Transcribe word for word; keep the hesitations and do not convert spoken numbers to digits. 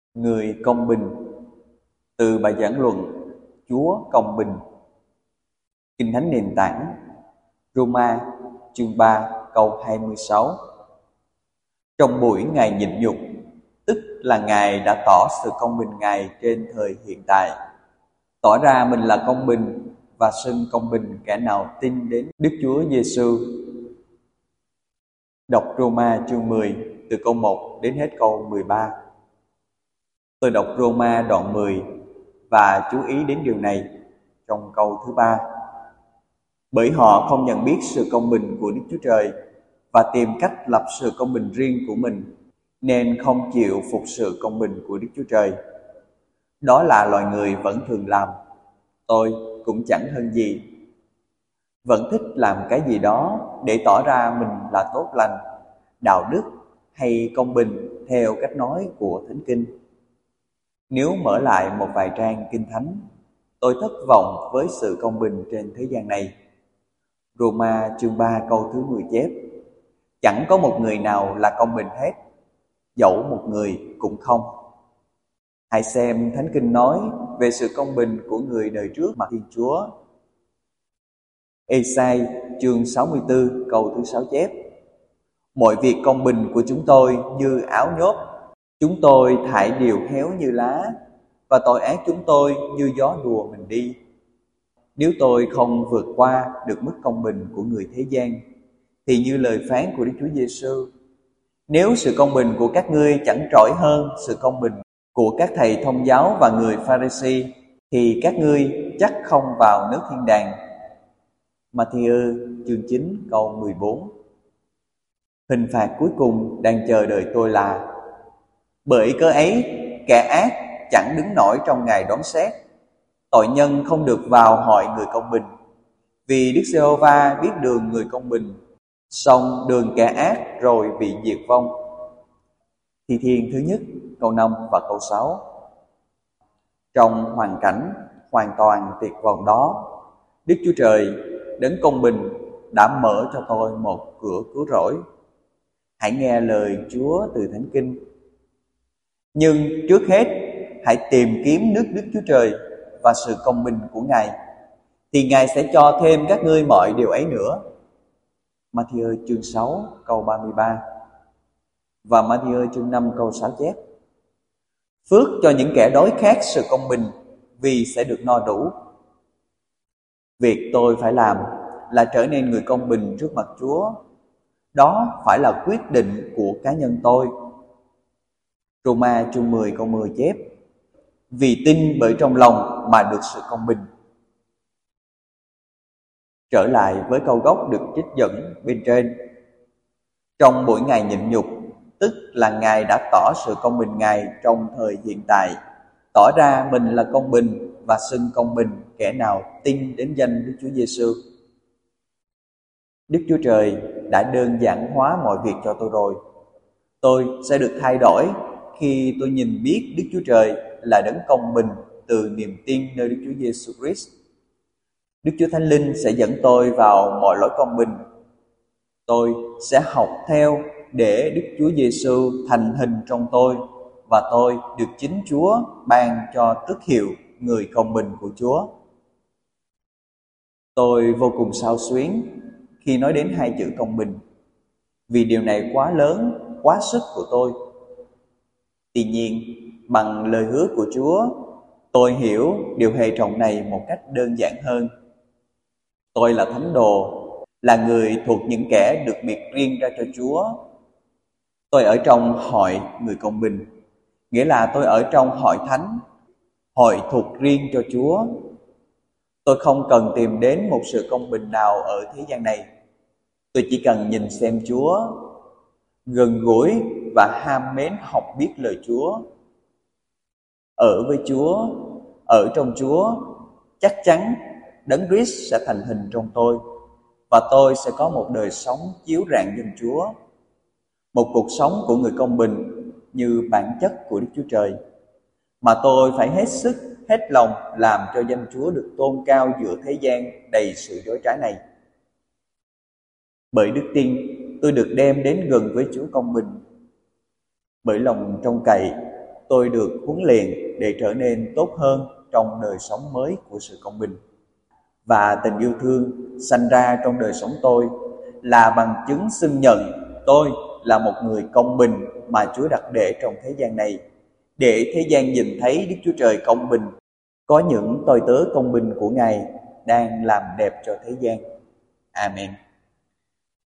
Người công bình. Từ bài giảng luận Chúa công bình. Kinh thánh nền tảng Roma chương ba câu hai mươi sáu. Trong buổi Ngài nhịn nhục, tức là Ngài đã tỏ sự công bình Ngài trên thời hiện tại, tỏ ra mình là công bình và xưng công bình kẻ nào tin đến Đức Chúa Giêsu. Đọc Roma chương mười từ câu một đến hết câu mười ba. Tôi đọc Roma đoạn mười và chú ý đến điều này trong câu thứ ba. Bởi họ không nhận biết sự công bình của Đức Chúa Trời và tìm cách lập sự công bình riêng của mình, nên không chịu phục sự công bình của Đức Chúa Trời. Đó là loài người vẫn thường làm. Tôi cũng chẳng hơn gì. Vẫn thích làm cái gì đó để tỏ ra mình là tốt lành, đạo đức hay công bình theo cách nói của Thánh Kinh. Nếu mở lại một vài trang Kinh Thánh, tôi thất vọng với sự công bình trên thế gian này. Roma chương ba câu thứ mười chép: Chẳng có một người nào là công bình hết, dẫu một người cũng không. Hãy xem Thánh Kinh nói về sự công bình của người đời trước mặt Thiên Chúa. Ê-sai chương sáu mươi tư câu thứ sáu chép: Mọi việc công bình của chúng tôi như áo nhốt, chúng tôi thải đều héo như lá, và tội ác chúng tôi như gió đùa mình đi. Nếu tôi không vượt qua được mức công bình của người thế gian, thì như lời phán của Đức Chúa Giêsu: Nếu sự công bình của các ngươi chẳng trội hơn sự công bình của các thầy thông giáo và người Pha-ri-si, thì các ngươi chắc không vào nước thiên đàng. Ma-thi-ơ chương chín câu mười bốn. Hình phạt cuối cùng đang chờ đợi tôi là: Bởi cớ ấy, kẻ ác chẳng đứng nổi trong ngày đoán xét. Tội nhân không được vào hội người công bình, vì Đức Giê-hô-va biết đường người công bình, song đường kẻ ác rồi bị diệt vong. Thi Thiên thứ nhất câu năm và câu sáu. Trong hoàn cảnh hoàn toàn tuyệt vọng đó, Đức Chúa Trời đấng công bình đã mở cho tôi một cửa cứu rỗi. Hãy nghe lời Chúa từ Thánh Kinh. Nhưng trước hết, hãy tìm kiếm nước Đức Chúa Trời và sự công bình của Ngài, thì Ngài sẽ cho thêm các ngươi mọi điều ấy nữa. Ma-thi-ơ chương sáu câu ba mươi ba và Ma-thi-ơ chương năm câu sáu chép: Phước cho những kẻ đói khát sự công bình, vì sẽ được no đủ. Việc tôi phải làm là trở nên người công bình trước mặt Chúa. Đó phải là quyết định của cá nhân tôi. Roma chương mười câu mười chép: Vì tin bởi trong lòng mà được sự công bình. Trở lại với câu gốc được trích dẫn bên trên. Trong buổi Ngài nhịn nhục, tức là Ngài đã tỏ sự công bình Ngài trong thời hiện tại, tỏ ra mình là công bình và xưng công bình kẻ nào tin đến danh Đức Chúa Giêsu. Đức Chúa Trời đã đơn giản hóa mọi việc cho tôi rồi. Tôi sẽ được thay đổi khi tôi nhìn biết Đức Chúa Trời là đấng công bình từ niềm tin nơi Đức Chúa Giêsu Christ. Đức Chúa Thánh Linh sẽ dẫn tôi vào mọi lối công bình. Tôi sẽ học theo để Đức Chúa Giêsu thành hình trong tôi, và tôi được chính Chúa ban cho tước hiệu người công bình của Chúa. Tôi vô cùng xao xuyến khi nói đến hai chữ công bình, vì điều này quá lớn, quá sức của tôi. Tuy nhiên, bằng lời hứa của Chúa, tôi hiểu điều hệ trọng này một cách đơn giản hơn. Tôi là thánh đồ, là người thuộc những kẻ được biệt riêng ra cho Chúa. Tôi ở trong hội người công bình, nghĩa là tôi ở trong hội thánh, hội thuộc riêng cho Chúa. Tôi không cần tìm đến một sự công bình nào ở thế gian này. Tôi chỉ cần nhìn xem Chúa, gần gũi và ham mến học biết lời Chúa. Ở với Chúa, ở trong Chúa, chắc chắn Đấng Christ sẽ thành hình trong tôi, và tôi sẽ có một đời sống chiếu rạng danh Chúa, một cuộc sống của người công bình như bản chất của Đức Chúa Trời, mà tôi phải hết sức, hết lòng làm cho danh Chúa được tôn cao giữa thế gian đầy sự dối trá này. Bởi đức tin, tôi được đem đến gần với Chúa công bình. Bởi lòng trông cậy, tôi được huấn luyện để trở nên tốt hơn trong đời sống mới của sự công bình. Và tình yêu thương sanh ra trong đời sống tôi là bằng chứng xưng nhận tôi là một người công bình mà Chúa đặt để trong thế gian này, để thế gian nhìn thấy Đức Chúa Trời công bình, có những tôi tớ công bình của Ngài đang làm đẹp cho thế gian. Amen.